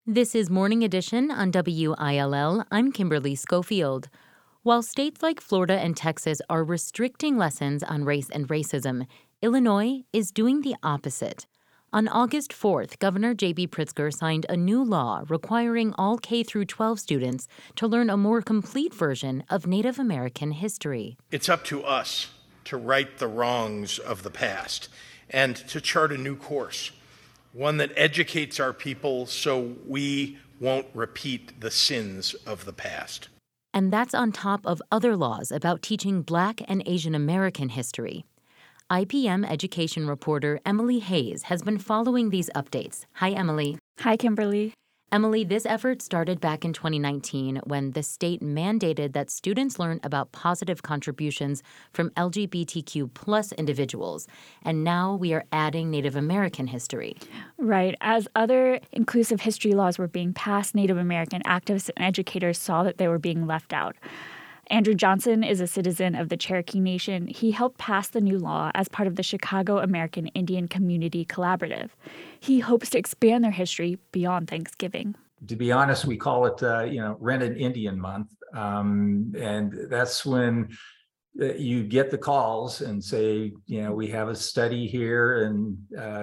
This is Morning Edition on WILL. I'm Kimberly Schofield. While states like Florida and Texas are restricting lessons on race and racism, Illinois is doing the opposite. On August 4th, Governor J.B. Pritzker signed a new law requiring all K-12 students to learn a more complete version of Native American history. It's up to us to right the wrongs of the past and to chart a new course. One that educates our people so we won't repeat the sins of the past. And that's on top of other laws about teaching Black and Asian American history. IPM education reporter Emily Hayes has been following these updates. Hi, Emily. Hi, Kimberly. Emily, this effort started back in 2019 when the state mandated that students learn about positive contributions from LGBTQ plus individuals. And now we are adding Native American history. Right. As other inclusive history laws were being passed, Native American activists and educators saw that they were being left out. Andrew Johnson is a citizen of the Cherokee Nation. He helped pass the new law as part of the Chicago American Indian Community Collaborative. He hopes to expand their history beyond Thanksgiving. To be honest, we call it, Rent an Indian Month. And that's when you get the calls and say, we have a study here and,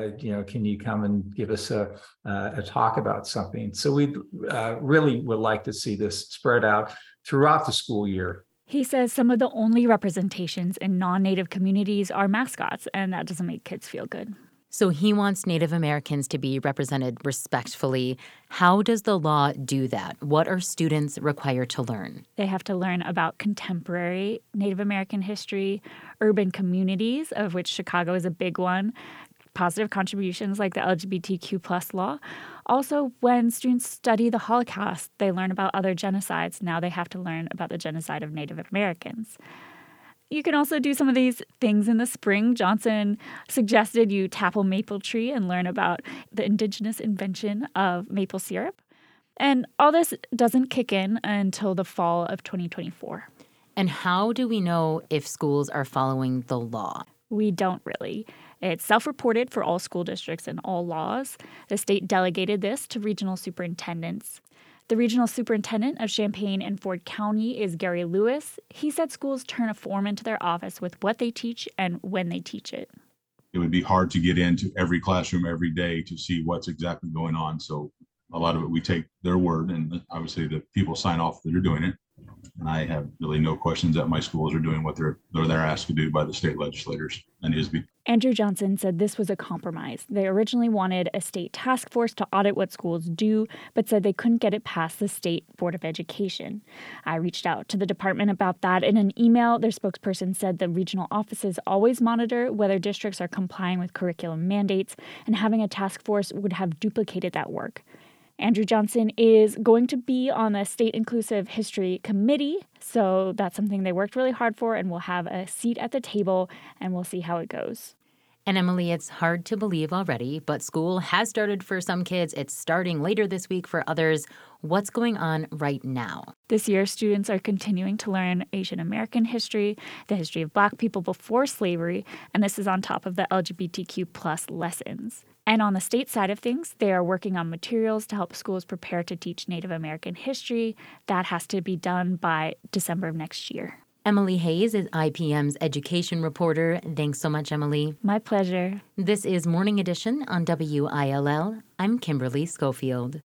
can you come and give us a talk about something? So we really would like to see this spread out throughout the school year. He says some of the only representations in non-Native communities are mascots, and that doesn't make kids feel good. So he wants Native Americans to be represented respectfully. How does the law do that? What are students required to learn? They have to learn about contemporary Native American history, urban communities, of which Chicago is a big one, positive contributions like the LGBTQ plus law. Also, when students study the Holocaust, they learn about other genocides. Now they have to learn about the genocide of Native Americans. You can also do some of these things in the spring. Johnson suggested you tap a maple tree and learn about the indigenous invention of maple syrup. And all this doesn't kick in until the fall of 2024. And how do we know if schools are following the law? We don't really. It's self-reported for all school districts and all laws. The state delegated this to regional superintendents. The regional superintendent of Champaign and Ford County is Gary Lewis. He said schools turn a form into their office with what they teach and when they teach it. It would be hard to get into every classroom every day to see what's exactly going on. So a lot of it, we take their word, and obviously the people sign off that they're doing it. And I have really no questions that my schools are doing what they're asked to do by the state legislators and ISB. Andrew Johnson said this was a compromise. They originally wanted a state task force to audit what schools do, but said they couldn't get it past the State Board of Education. I reached out to the department about that in an email. Their spokesperson said the regional offices always monitor whether districts are complying with curriculum mandates, and having a task force would have duplicated that work. Andrew Johnson is going to be on the State Inclusive History Committee, so that's something they worked really hard for, and will have a seat at the table, and we'll see how it goes. And Emily, it's hard to believe already, but school has started for some kids. It's starting later this week for others. What's going on right now? This year, students are continuing to learn Asian American history, the history of Black people before slavery, and this is on top of the LGBTQ plus lessons. And on the state side of things, they are working on materials to help schools prepare to teach Native American history. That has to be done by December of next year. Emily Hayes is IPM's education reporter. Thanks so much, Emily. My pleasure. This is Morning Edition on WILL. I'm Kimberly Schofield.